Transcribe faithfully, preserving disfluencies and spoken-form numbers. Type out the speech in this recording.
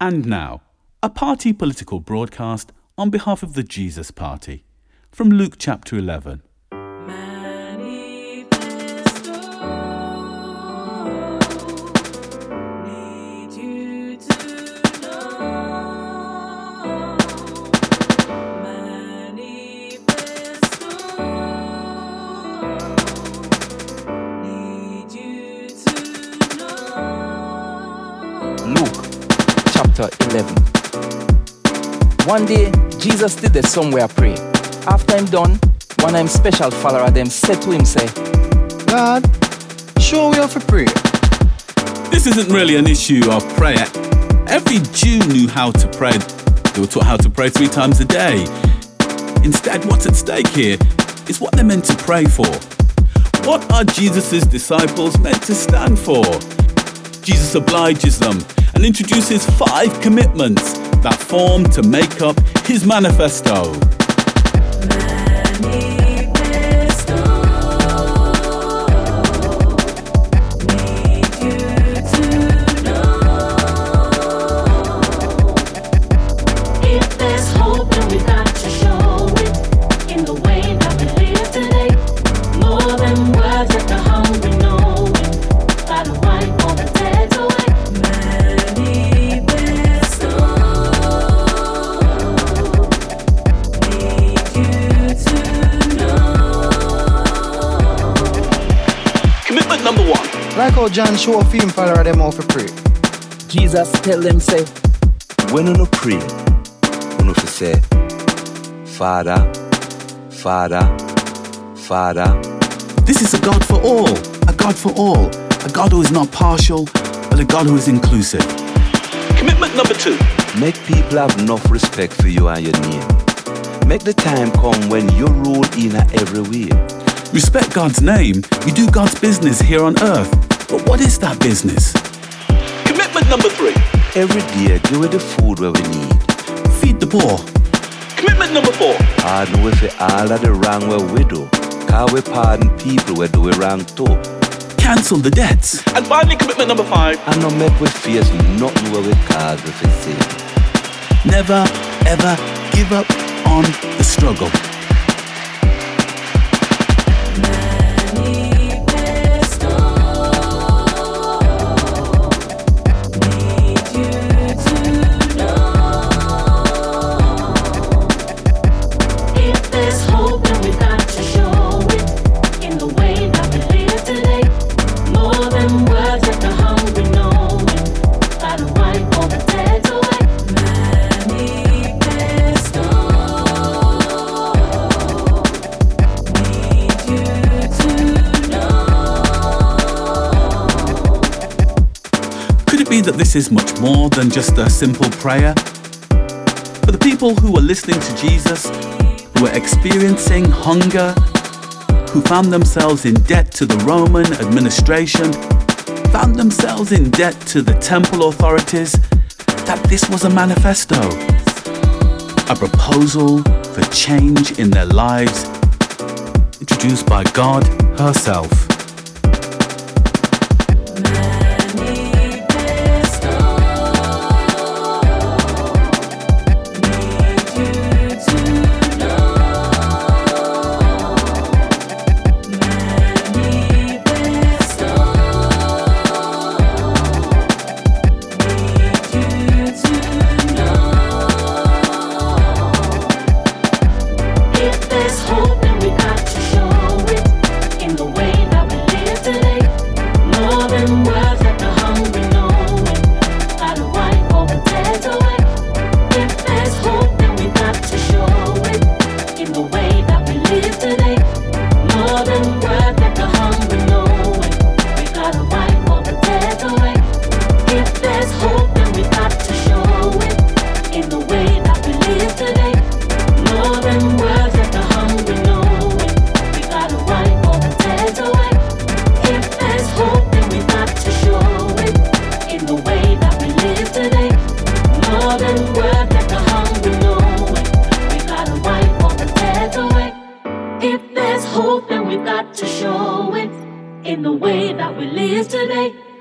And now, a party political broadcast on behalf of the Jesus Party from Luke chapter eleven. Luke chapter eleven. One day, Jesus did this somewhere pray. After him done, one of him special follower them said to him, say, God, show we have to pray. This isn't really an issue of prayer. Every Jew knew how to pray. They were taught how to pray three times a day. Instead, what's at stake here is what they're meant to pray for. What are Jesus' disciples meant to stand for? Jesus obliges them and introduces five commitments that form to make up his manifesto. Number one. Like how John show a film follower them how to pray. Jesus tell them, say, when you pray, you fi say, Father, Father, Father. This is a God for all, a God for all, a God who is not partial, but a God who is inclusive. Commitment number two. Make people have enough respect for you and your name. Make the time come when you rule in a every way. Respect God's name. We do God's business here on earth. But what is that business? Commitment number three. Every day, give us the food where we need. Feed the poor. Commitment number four. Pardon we for all of the wrong where we do. Cause we pardon people where do we wrong too. Cancel the debts. And finally, commitment number five. And not make we face nothing where we cause we for sin. Never, ever give up on the struggle. That this is much more than just a simple prayer. For the people who were listening to Jesus, who were experiencing hunger, who found themselves in debt to the Roman administration, found themselves in debt to the temple authorities, that this was a manifesto, a proposal for change in their lives, introduced by God herself. If there's hope, then we've got to show it in the way that we live today.